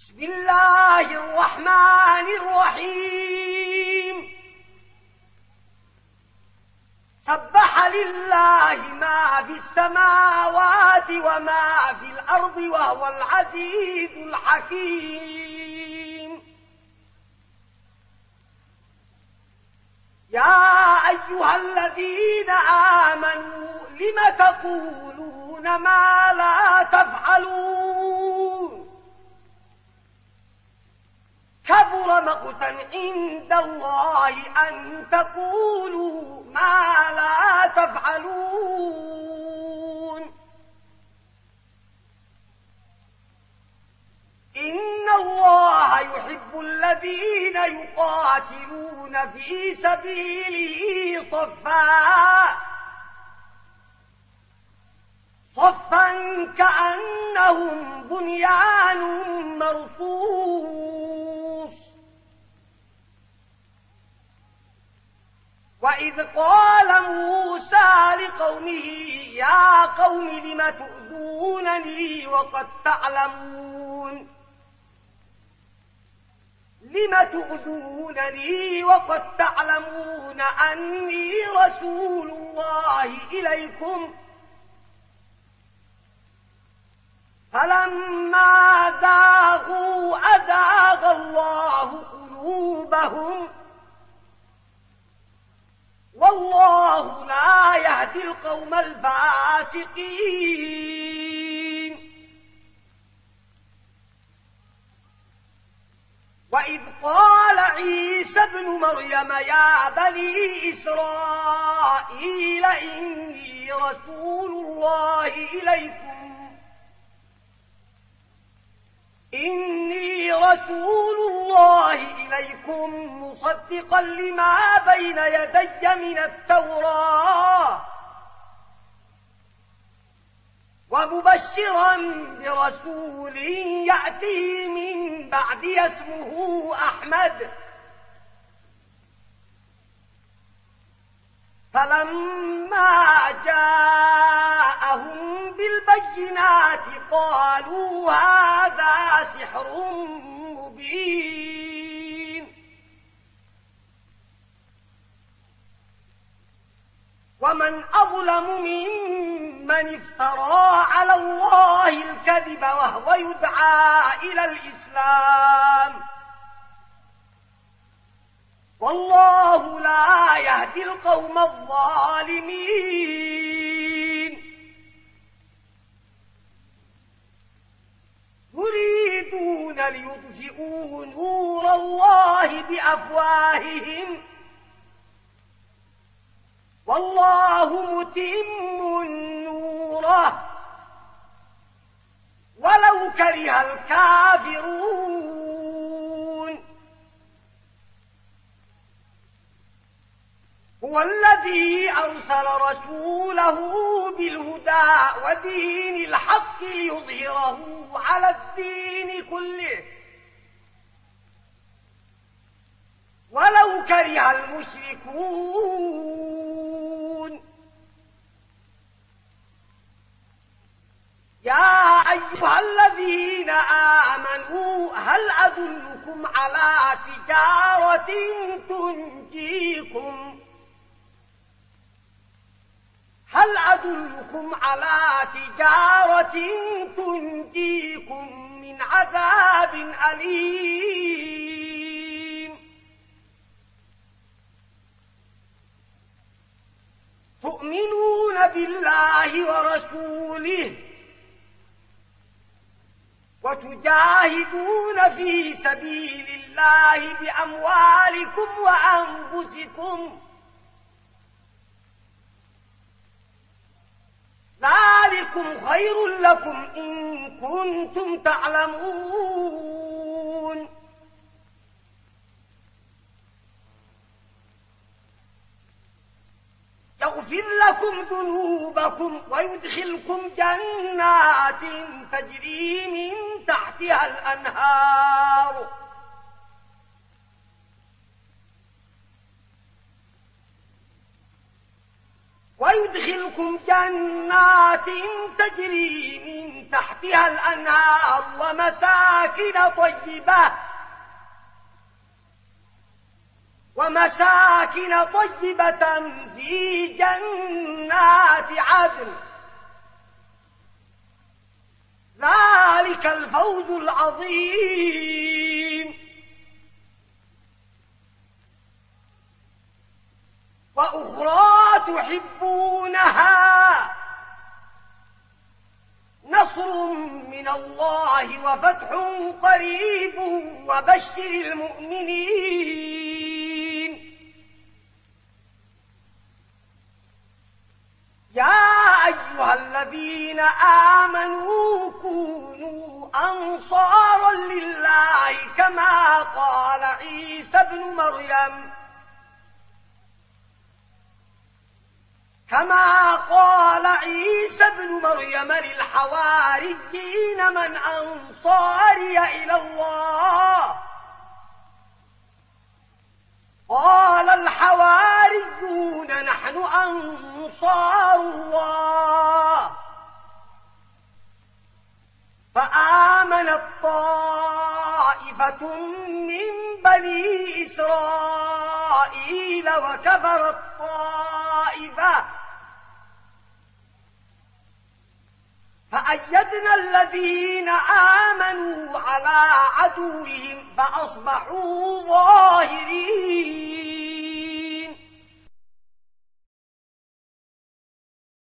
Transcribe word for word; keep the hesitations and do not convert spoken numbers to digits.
بسم الله الرحمن الرحيم. سبح لله ما في السماوات وما في الأرض وهو العزيز الحكيم. يا أيها الذين آمنوا لم تقولون ما لا تفعلون؟ كبر مقتا عند الله أن تقولوا ما لا تفعلون. إن الله يحب الذين يقاتلون في سبيله صفا صفا كأنهم بنيان مرصوص. وإذ قال موسى لقومه يا قوم لم تؤذونني وقد تعلمون لم تؤذونني وقد تعلمون أني رسول الله إليكم. فلما زاغوا أزاغ الله قلوبهم والله لا يهدي القوم الفاسقين. وإذ قال عيسى ابن مريم يا بني إسرائيل إني رسول الله إليكم إني رسول الله إليكم مصدقا لما بين يدي من التوراة ومبشرا برسول يأتي من بعدي اسمه أحمد. فلما جاءهم بالبينات قالوا هذا سحر مبين. ومن أظلم ممن افترى على الله الكذب وهو يدعى إلى الإسلام والله لا يهدي القوم الظالمين. يريدون ليطفئوا نور الله بأفواههم والله متم نوره ولو كره الكافرون. هو الذي أرسل رسوله بالهدى ودين الحق ليظهره على الدين كله ولو كره المشركون. يا أيها الذين آمنوا هل أدلكم على تجارة تنجيكم هل أدلكم على تجارة تنجيكم من عذاب أليم؟ تؤمنون بالله ورسوله وتجاهدون في سبيل الله بأموالكم وأنفسكم ذلكم خير لكم إن كنتم تعلمون. يغفر لكم ذنوبكم ويدخلكم جنات تجري من تحتها الأنهار ويدخلكم جنات تجري من تحتها الأنهار ومساكن طيبة ومساكن طيبة في جنات عدن ذلك الفوز العظيم. وأخرى تحبونها نصر من الله وفتح قريب وبشر المؤمنين. يا أيها الذين آمنوا كونوا أنصارا لله كما قال عيسى ابن مريم كما قال عيسى ابن مريم للحواريين من أنصاري إلى الله قال الحواريون نحن أنصار الله. فآمنت طائفة من بني إسرائيل وكفرت طائفة فأيدنا الذين آمنوا على عدوهم فأصبحوا ظاهرين.